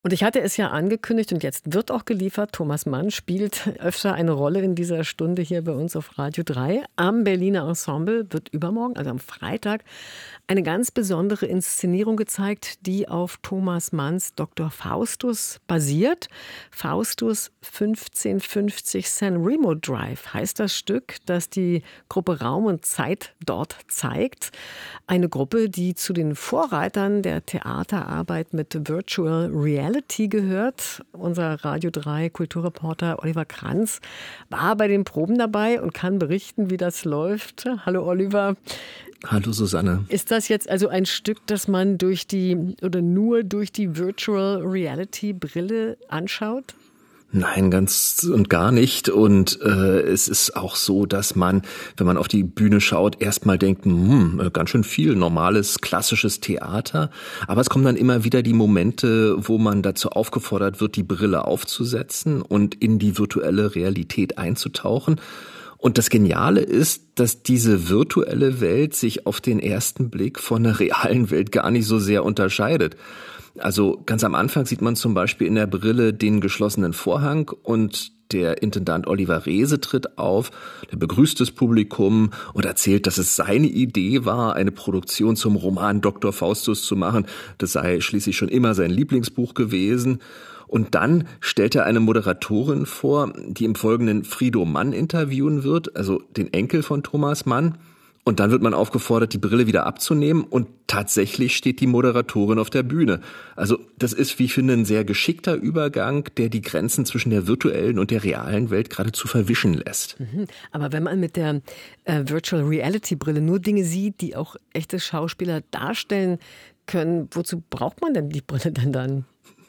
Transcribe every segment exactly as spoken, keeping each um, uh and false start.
Und ich hatte es ja angekündigt und jetzt wird auch geliefert. Thomas Mann spielt öfter eine Rolle in dieser Stunde hier bei uns auf Radio drei. Am Berliner Ensemble wird übermorgen, also am Freitag, eine ganz besondere Inszenierung gezeigt, die auf Thomas Manns Doktor Faustus basiert. Faustus fünfzehnhundertfünfzig San Remo Drive heißt das Stück, das die Gruppe Raum und Zeit dort zeigt. Eine Gruppe, die zu den Vorreitern der Theaterarbeit mit Virtual Reality gehört. Unser Radio drei Kulturreporter Oliver Kranz war bei den Proben dabei und kann berichten, wie das läuft. Hallo Oliver. Hallo Susanne. Ist das jetzt also ein Stück, das man durch die oder nur durch die Virtual Reality Brille anschaut? Nein, ganz und gar nicht. Und äh, es ist auch so, dass man, wenn man auf die Bühne schaut, erstmal denkt, hm, ganz schön viel normales, klassisches Theater. Aber es kommen dann immer wieder die Momente, wo man dazu aufgefordert wird, die Brille aufzusetzen und in die virtuelle Realität einzutauchen. Und das Geniale ist, dass diese virtuelle Welt sich auf den ersten Blick von der realen Welt gar nicht so sehr unterscheidet. Also ganz am Anfang sieht man zum Beispiel in der Brille den geschlossenen Vorhang und der Intendant Oliver Reese tritt auf, der begrüßt das Publikum und erzählt, dass es seine Idee war, eine Produktion zum Roman Doktor Faustus zu machen. Das sei schließlich schon immer sein Lieblingsbuch gewesen. Und dann stellt er eine Moderatorin vor, die im Folgenden Frido Mann interviewen wird, also den Enkel von Thomas Mann. Und dann wird man aufgefordert, die Brille wieder abzunehmen und tatsächlich steht die Moderatorin auf der Bühne. Also das ist, wie ich finde, ein sehr geschickter Übergang, der die Grenzen zwischen der virtuellen und der realen Welt geradezu verwischen lässt. Aber wenn man mit der äh, Virtual Reality Brille nur Dinge sieht, die auch echte Schauspieler darstellen können, wozu braucht man denn die Brille denn dann?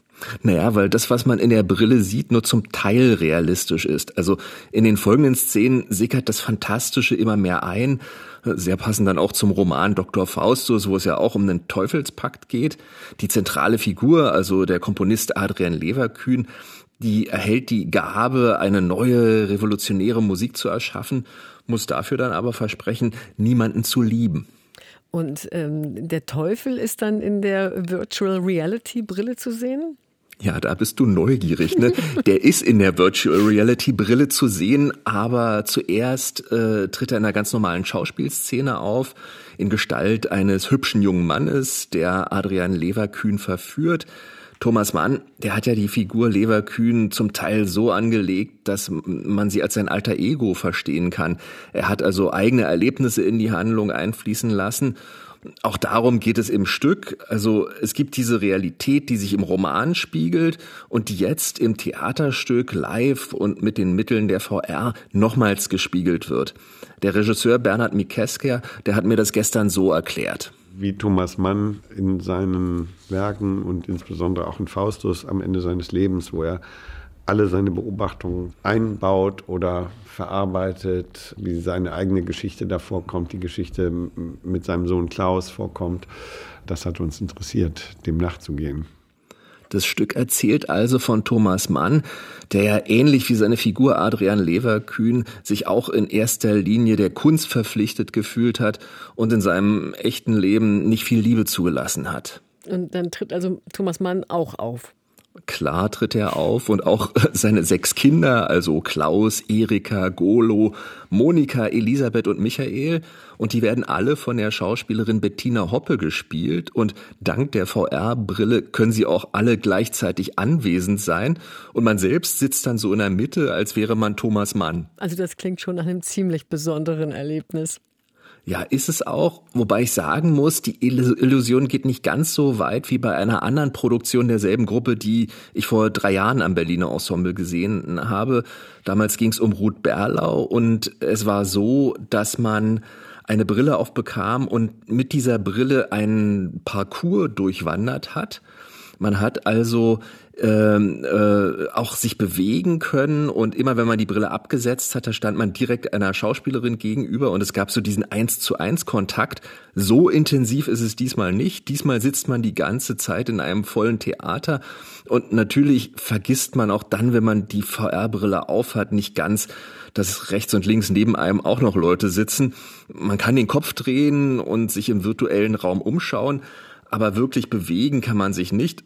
Naja, weil das, was man in der Brille sieht, nur zum Teil realistisch ist. Also in den folgenden Szenen sickert das Fantastische immer mehr ein. Sehr passend dann auch zum Roman Doktor Faustus, wo es ja auch um einen Teufelspakt geht. Die zentrale Figur, also der Komponist Adrian Leverkühn, die erhält die Gabe, eine neue revolutionäre Musik zu erschaffen, muss dafür dann aber versprechen, niemanden zu lieben. Und ähm, der Teufel ist dann in der Virtual Reality Brille zu sehen? Ja, da bist du neugierig, ne? Der ist in der Virtual Reality Brille zu sehen, aber zuerst äh, tritt er in einer ganz normalen Schauspielszene auf, in Gestalt eines hübschen jungen Mannes, der Adrian Leverkühn verführt. Thomas Mann, der hat ja die Figur Leverkühn zum Teil so angelegt, dass man sie als sein alter Ego verstehen kann. Er hat also eigene Erlebnisse in die Handlung einfließen lassen. Auch darum geht es im Stück. Also es gibt diese Realität, die sich im Roman spiegelt und die jetzt im Theaterstück live und mit den Mitteln der V R nochmals gespiegelt wird. Der Regisseur Bernhard Mikesker, der hat mir das gestern so erklärt. Wie Thomas Mann in seinen Werken und insbesondere auch in Faustus am Ende seines Lebens, wo er alle seine Beobachtungen einbaut oder verarbeitet, wie seine eigene Geschichte da vorkommt, die Geschichte mit seinem Sohn Klaus vorkommt. Das hat uns interessiert, dem nachzugehen. Das Stück erzählt also von Thomas Mann, der ja ähnlich wie seine Figur Adrian Leverkühn sich auch in erster Linie der Kunst verpflichtet gefühlt hat und in seinem echten Leben nicht viel Liebe zugelassen hat. Und dann tritt also Thomas Mann auch auf. Klar tritt er auf und auch seine sechs Kinder, also Klaus, Erika, Golo, Monika, Elisabeth und Michael. Und die werden alle von der Schauspielerin Bettina Hoppe gespielt. Und dank der V R-Brille können sie auch alle gleichzeitig anwesend sein. Und man selbst sitzt dann so in der Mitte, als wäre man Thomas Mann. Also das klingt schon nach einem ziemlich besonderen Erlebnis. Ja, ist es auch, wobei ich sagen muss, die Illusion geht nicht ganz so weit wie bei einer anderen Produktion derselben Gruppe, die ich vor drei Jahren am Berliner Ensemble gesehen habe. Damals ging es um Ruth Berlau und es war so, dass man eine Brille aufbekam und mit dieser Brille einen Parcours durchwandert hat. Man hat also ähm, äh, auch sich bewegen können und immer wenn man die Brille abgesetzt hat, da stand man direkt einer Schauspielerin gegenüber und es gab so diesen eins zu eins Kontakt. So intensiv ist es diesmal nicht. Diesmal sitzt man die ganze Zeit in einem vollen Theater und natürlich vergisst man auch dann, wenn man die V R-Brille aufhat, nicht ganz, dass rechts und links neben einem auch noch Leute sitzen. Man kann den Kopf drehen und sich im virtuellen Raum umschauen, aber wirklich bewegen kann man sich nicht.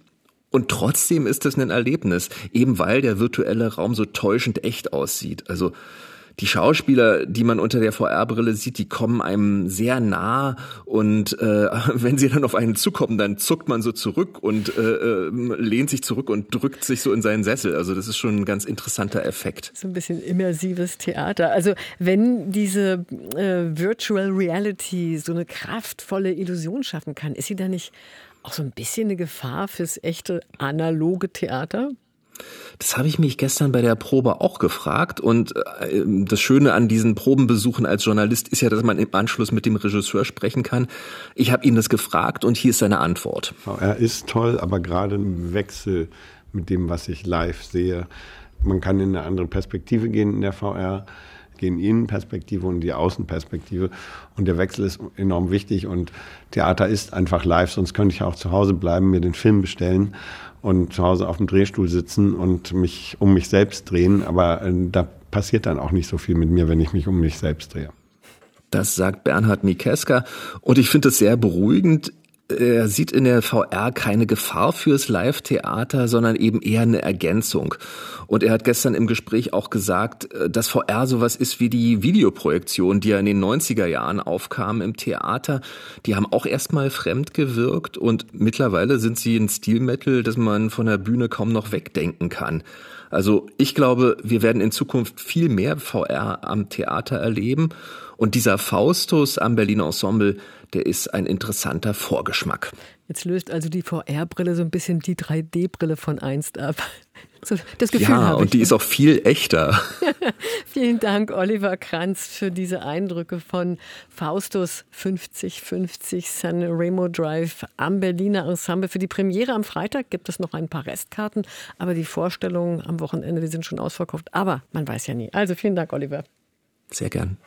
Und trotzdem ist es ein Erlebnis, eben weil der virtuelle Raum so täuschend echt aussieht. Also die Schauspieler, die man unter der V R-Brille sieht, die kommen einem sehr nah und äh, wenn sie dann auf einen zukommen, dann zuckt man so zurück und äh, lehnt sich zurück und drückt sich so in seinen Sessel. Also das ist schon ein ganz interessanter Effekt. So ein bisschen immersives Theater. Also wenn diese äh, Virtual Reality so eine kraftvolle Illusion schaffen kann, ist sie da nicht auch so ein bisschen eine Gefahr fürs echte analoge Theater? Das habe ich mich gestern bei der Probe auch gefragt und das Schöne an diesen Probenbesuchen als Journalist ist ja, dass man im Anschluss mit dem Regisseur sprechen kann. Ich habe ihn das gefragt und hier ist seine Antwort. V R ist toll, aber gerade im Wechsel mit dem, was ich live sehe. Man kann in eine andere Perspektive gehen in der V R, gehen die Innenperspektive und die Außenperspektive und der Wechsel ist enorm wichtig und Theater ist einfach live, sonst könnte ich auch zu Hause bleiben, mir den Film bestellen und zu Hause auf dem Drehstuhl sitzen und mich um mich selbst drehen, aber äh, da passiert dann auch nicht so viel mit mir, wenn ich mich um mich selbst drehe. Das sagt Bernhard Mikeska und ich finde es sehr beruhigend. Er sieht in der V R keine Gefahr fürs Live-Theater, sondern eben eher eine Ergänzung. Und er hat gestern im Gespräch auch gesagt, dass V R sowas ist wie die Videoprojektion, die ja in den neunziger Jahren aufkam im Theater. Die haben auch erstmal fremd gewirkt und mittlerweile sind sie ein Stilmittel, das man von der Bühne kaum noch wegdenken kann. Also ich glaube, wir werden in Zukunft viel mehr V R am Theater erleben. Und dieser Faustus am Berliner Ensemble, der ist ein interessanter Vorgeschmack. Jetzt löst also die V R-Brille so ein bisschen die drei D-Brille von einst ab. So, das Gefühl ja, habe ich. Und die ist auch viel echter. Vielen Dank, Oliver Kranz, für diese Eindrücke von Faustus fünfzig fünfzig San Remo Drive am Berliner Ensemble. Für die Premiere am Freitag gibt es noch ein paar Restkarten, aber die Vorstellungen am Wochenende, die sind schon ausverkauft. Aber man weiß ja nie. Also vielen Dank, Oliver. Sehr gern.